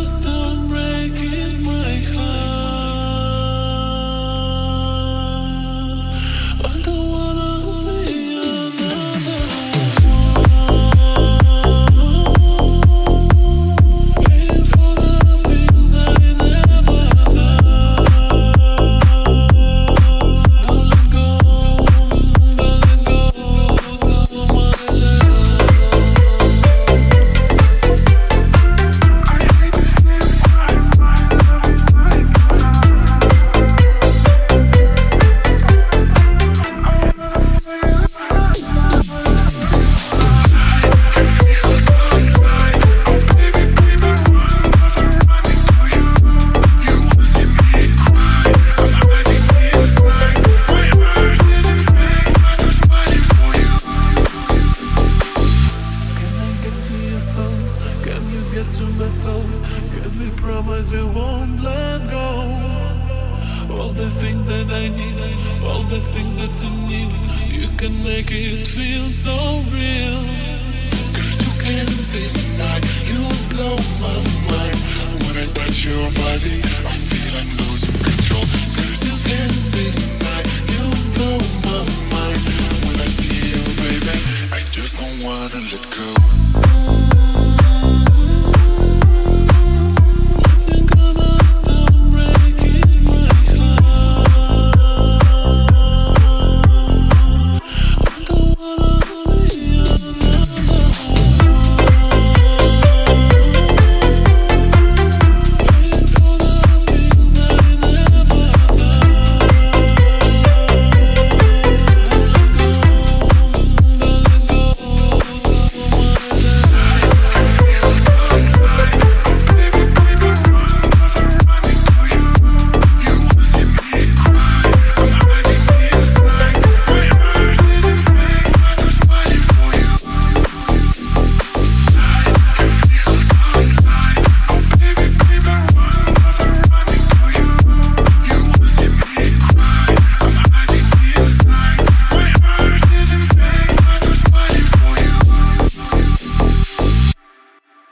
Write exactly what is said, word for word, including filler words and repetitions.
stop breaking my heart. I don't wanna be another one. Paying for the things I never done. Don't let go, don't let go, don't my love. Can you get to my phone? Can we promise we won't let go? All the things that I need, all the things that you need, you can make it feel so real. Cause you can't deny, you've blown my mind. When I touch your body, I feel I'm losing control. Cause you can't deny, you blow my mind. When I see you, baby, I just don't wanna let go.